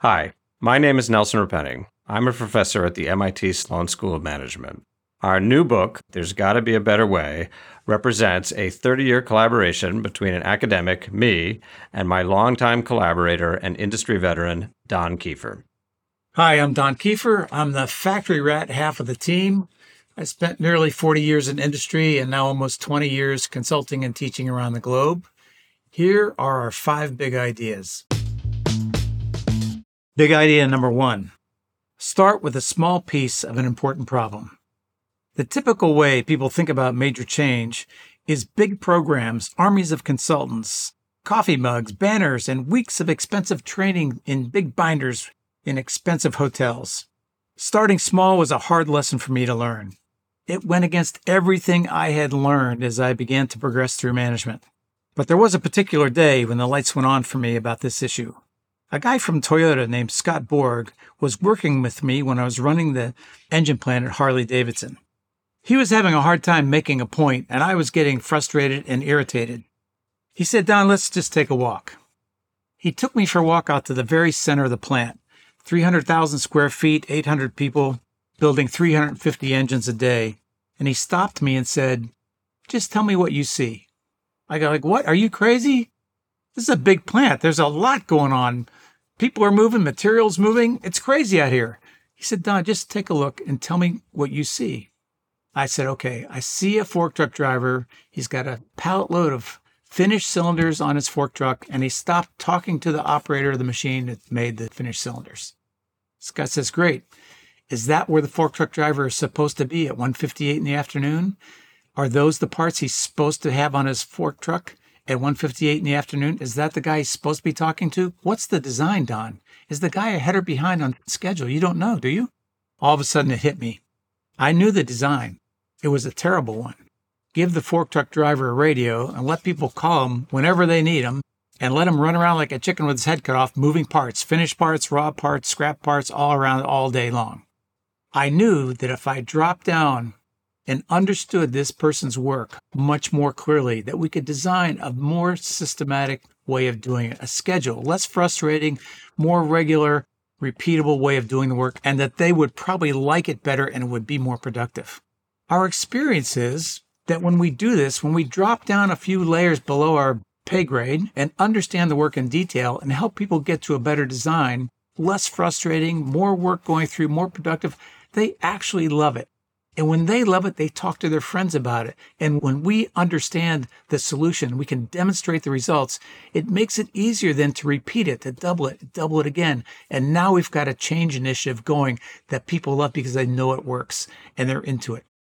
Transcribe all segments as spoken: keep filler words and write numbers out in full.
Hi, my name is Nelson Repenning. I'm a professor at the M I T Sloan School of Management. Our new book, There's Gotta Be a Better Way, represents a thirty-year collaboration between an academic, me, and my longtime collaborator and industry veteran, Don Kiefer. Hi, I'm Don Kiefer. I'm the factory rat half of the team. I spent nearly forty years in industry and now almost twenty years consulting and teaching around the globe. Here are our five big ideas. Big idea number one, start with a small piece of an important problem. The typical way people think about major change is big programs, armies of consultants, coffee mugs, banners, and weeks of expensive training in big binders in expensive hotels. Starting small was a hard lesson for me to learn. It went against everything I had learned as I began to progress through management. But there was a particular day when the lights went on for me about this issue. A guy from Toyota named Scott Borg was working with me when I was running the engine plant at Harley-Davidson. He was having a hard time making a point, and I was getting frustrated and irritated. He said, "Don, let's just take a walk." He took me for a walk out to the very center of the plant, three hundred thousand square feet, eight hundred people, building three hundred fifty engines a day. And he stopped me and said, "Just tell me what you see." I go like, "What? Are you crazy? This is a big plant. There's a lot going on. People are moving, materials moving. It's crazy out here." He said, "Don, just take a look and tell me what you see." I said, "Okay, I see a fork truck driver. He's got a pallet load of finished cylinders on his fork truck, and he stopped talking to the operator of the machine that made the finished cylinders." Scott says, "Great. Is that where the fork truck driver is supposed to be at one fifty-eight in the afternoon? Are those the parts he's supposed to have on his fork truck at one fifty-eight in the afternoon? Is that the guy he's supposed to be talking to? What's the design, Don? Is the guy ahead or behind on schedule? You don't know, do you?" All of a sudden it hit me. I knew the design. It was a terrible one. Give the fork truck driver a radio and let people call him whenever they need him, and let him run around like a chicken with his head cut off, moving parts, finished parts, raw parts, scrap parts, all around all day long. I knew that if I dropped down and understood this person's work much more clearly, that we could design a more systematic way of doing it, a schedule, less frustrating, more regular, repeatable way of doing the work, and that they would probably like it better and it would be more productive. Our experience is that when we do this, when we drop down a few layers below our pay grade and understand the work in detail and help people get to a better design, less frustrating, more work going through, more productive, they actually love it. And when they love it, they talk to their friends about it. And when we understand the solution, we can demonstrate the results, it makes it easier then to repeat it, to double it, double it again. And now we've got a change initiative going that people love because they know it works and they're into it.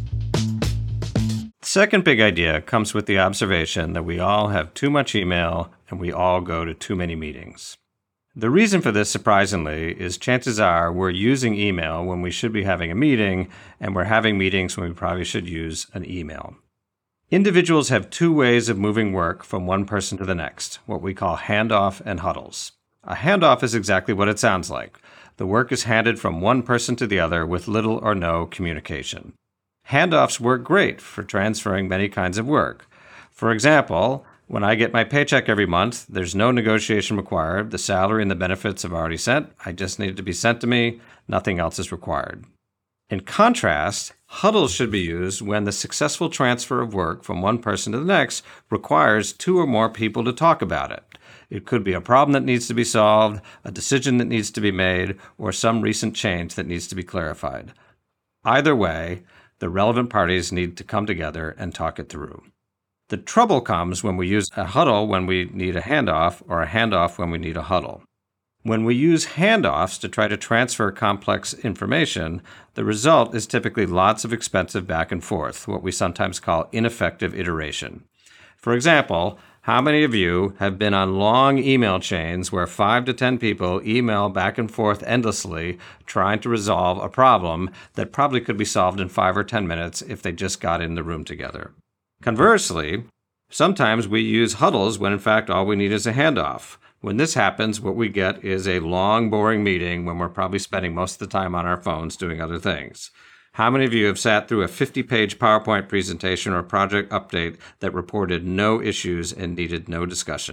The second big idea comes with the observation that we all have too much email and we all go to too many meetings. The reason for this, surprisingly, is chances are we're using email when we should be having a meeting, and we're having meetings when we probably should use an email. Individuals have two ways of moving work from one person to the next, what we call handoff and huddles. A handoff is exactly what it sounds like. The work is handed from one person to the other with little or no communication. Handoffs work great for transferring many kinds of work. For example, when I get my paycheck every month, there's no negotiation required. The salary and the benefits have already sent. I just need it to be sent to me. Nothing else is required. In contrast, huddles should be used when the successful transfer of work from one person to the next requires two or more people to talk about it. It could be a problem that needs to be solved, a decision that needs to be made, or some recent change that needs to be clarified. Either way, the relevant parties need to come together and talk it through. The trouble comes when we use a huddle when we need a handoff, or a handoff when we need a huddle. When we use handoffs to try to transfer complex information, the result is typically lots of expensive back and forth, what we sometimes call ineffective iteration. For example, how many of you have been on long email chains where five to ten people email back and forth endlessly trying to resolve a problem that probably could be solved in five or ten minutes if they just got in the room together? Conversely, sometimes we use huddles when in fact all we need is a handoff. When this happens, what we get is a long, boring meeting when we're probably spending most of the time on our phones doing other things. How many of you have sat through a fifty-page PowerPoint presentation or project update that reported no issues and needed no discussion?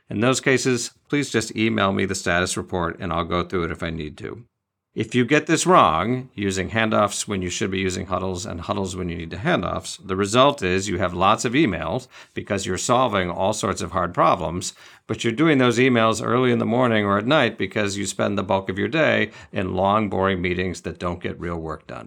In those cases, please just email me the status report and I'll go through it if I need to. If you get this wrong, using handoffs when you should be using huddles and huddles when you need to handoffs, the result is you have lots of emails because you're solving all sorts of hard problems, but you're doing those emails early in the morning or at night because you spend the bulk of your day in long, boring meetings that don't get real work done.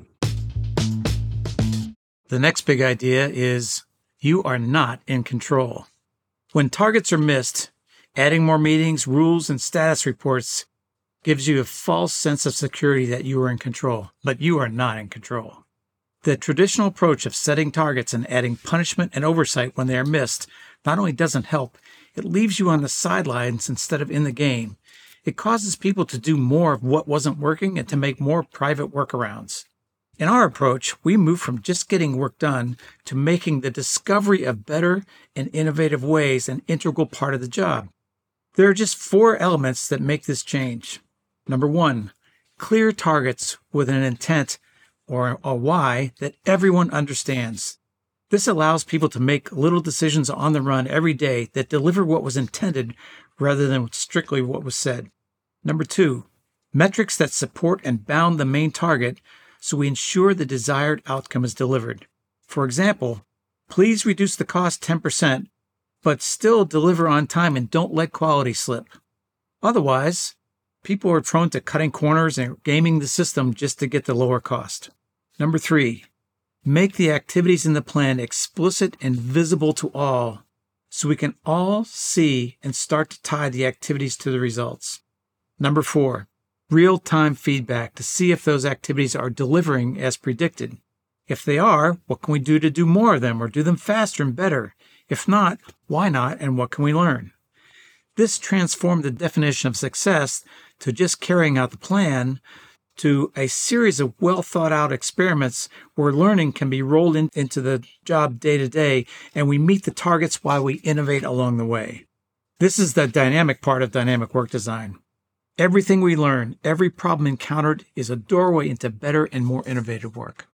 The next big idea is you are not in control. When targets are missed, adding more meetings, rules, and status reports gives you a false sense of security that you are in control, but you are not in control. The traditional approach of setting targets and adding punishment and oversight when they are missed not only doesn't help, it leaves you on the sidelines instead of in the game. It causes people to do more of what wasn't working and to make more private workarounds. In our approach, we move from just getting work done to making the discovery of better and innovative ways an integral part of the job. There are just four elements that make this change. Number one, clear targets with an intent or a why that everyone understands. This allows people to make little decisions on the run every day that deliver what was intended rather than strictly what was said. Number two, metrics that support and bound the main target so we ensure the desired outcome is delivered. For example, please reduce the cost ten percent, but still deliver on time and don't let quality slip. Otherwise, people are prone to cutting corners and gaming the system just to get the lower cost. Number three, make the activities in the plan explicit and visible to all so we can all see and start to tie the activities to the results. Number four, real-time feedback to see if those activities are delivering as predicted. If they are, what can we do to do more of them or do them faster and better? If not, why not and what can we learn? This transformed the definition of success to just carrying out the plan to a series of well-thought-out experiments where learning can be rolled in, into the job day to day, and we meet the targets while we innovate along the way. This is the dynamic part of dynamic work design. Everything we learn, every problem encountered is a doorway into better and more innovative work.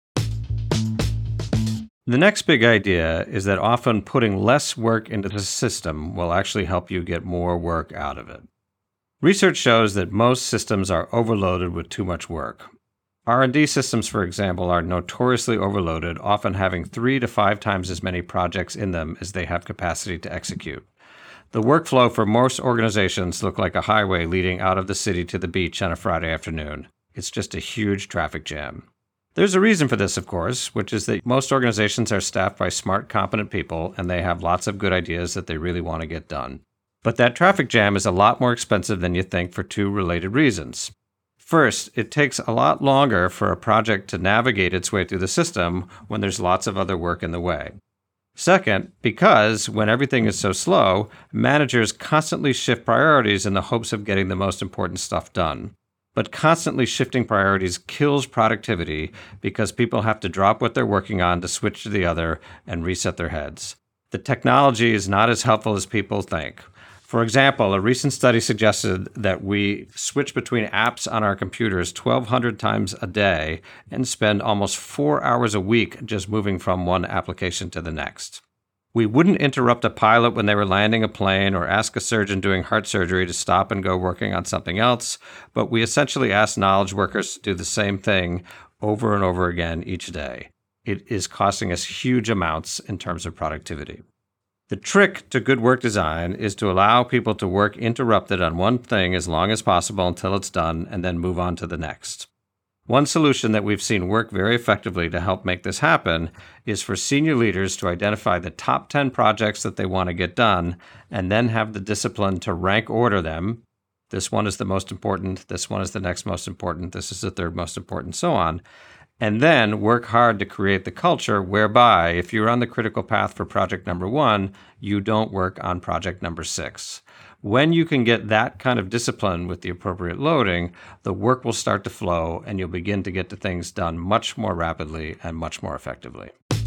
The next big idea is that often putting less work into the system will actually help you get more work out of it. Research shows that most systems are overloaded with too much work. R and D systems, for example, are notoriously overloaded, often having three to five times as many projects in them as they have capacity to execute. The workflow for most organizations look like a highway leading out of the city to the beach on a Friday afternoon. It's just a huge traffic jam. There's a reason for this, of course, which is that most organizations are staffed by smart, competent people, and they have lots of good ideas that they really want to get done. But that traffic jam is a lot more expensive than you think for two related reasons. First, it takes a lot longer for a project to navigate its way through the system when there's lots of other work in the way. Second, because when everything is so slow, managers constantly shift priorities in the hopes of getting the most important stuff done. But constantly shifting priorities kills productivity because people have to drop what they're working on to switch to the other and reset their heads. The technology is not as helpful as people think. For example, a recent study suggested that we switch between apps on our computers twelve hundred times a day and spend almost four hours a week just moving from one application to the next. We wouldn't interrupt a pilot when they were landing a plane or ask a surgeon doing heart surgery to stop and go working on something else, but we essentially ask knowledge workers to do the same thing over and over again each day. It is costing us huge amounts in terms of productivity. The trick to good work design is to allow people to work interrupted on one thing as long as possible until it's done and then move on to the next. One solution that we've seen work very effectively to help make this happen is for senior leaders to identify the top ten projects that they want to get done and then have the discipline to rank order them. This one is the most important, this one is the next most important, this is the third most important, so on. And then work hard to create the culture whereby if you're on the critical path for project number one, you don't work on project number six. When you can get that kind of discipline with the appropriate loading, the work will start to flow and you'll begin to get the things done much more rapidly and much more effectively.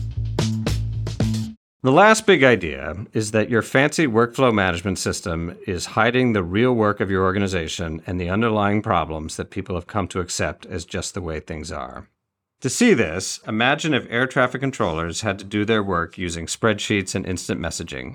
The last big idea is that your fancy workflow management system is hiding the real work of your organization and the underlying problems that people have come to accept as just the way things are. To see this, imagine if air traffic controllers had to do their work using spreadsheets and instant messaging.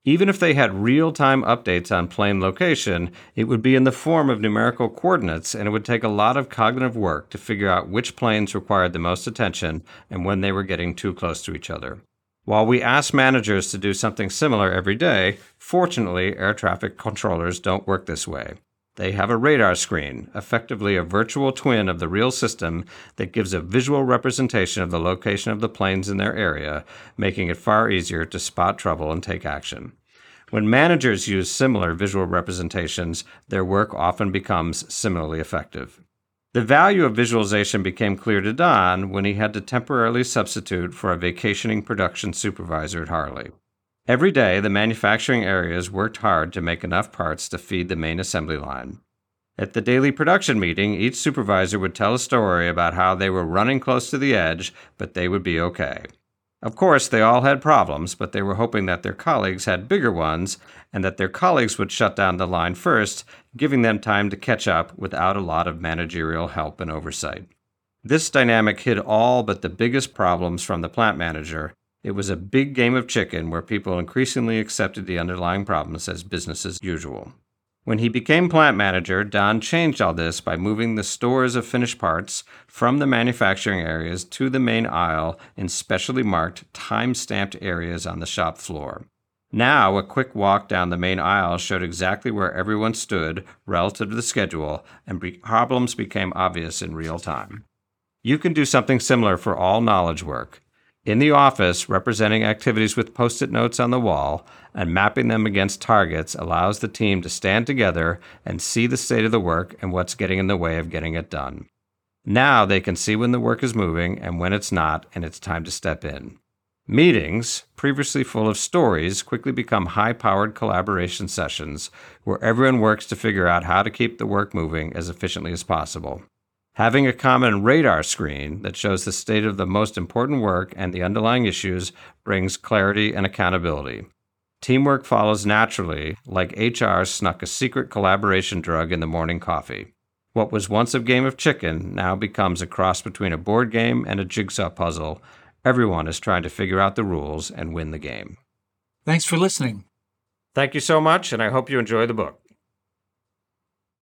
Even if they had real-time updates on plane location, it would be in the form of numerical coordinates, and it would take a lot of cognitive work to figure out which planes required the most attention and when they were getting too close to each other. While we ask managers to do something similar every day, fortunately, air traffic controllers don't work this way. They have a radar screen, effectively a virtual twin of the real system that gives a visual representation of the location of the planes in their area, making it far easier to spot trouble and take action. When managers use similar visual representations, their work often becomes similarly effective. The value of visualization became clear to Don when he had to temporarily substitute for a vacationing production supervisor at Harley. Every day, the manufacturing areas worked hard to make enough parts to feed the main assembly line. At the daily production meeting, each supervisor would tell a story about how they were running close to the edge, but they would be okay. Of course, they all had problems, but they were hoping that their colleagues had bigger ones and that their colleagues would shut down the line first, giving them time to catch up without a lot of managerial help and oversight. This dynamic hid all but the biggest problems from the plant manager. It was a big game of chicken where people increasingly accepted the underlying problems as business as usual. When he became plant manager, Don changed all this by moving the stores of finished parts from the manufacturing areas to the main aisle in specially marked, time-stamped areas on the shop floor. Now, a quick walk down the main aisle showed exactly where everyone stood relative to the schedule, and be- problems became obvious in real time. You can do something similar for all knowledge work. In the office, representing activities with Post-it notes on the wall and mapping them against targets allows the team to stand together and see the state of the work and what's getting in the way of getting it done. Now they can see when the work is moving and when it's not, and it's time to step in. Meetings, previously full of stories, quickly become high-powered collaboration sessions where everyone works to figure out how to keep the work moving as efficiently as possible. Having a common radar screen that shows the state of the most important work and the underlying issues brings clarity and accountability. Teamwork follows naturally, like H R snuck a secret collaboration drug in the morning coffee. What was once a game of chicken now becomes a cross between a board game and a jigsaw puzzle. Everyone is trying to figure out the rules and win the game. Thanks for listening. Thank you so much, and I hope you enjoy the book.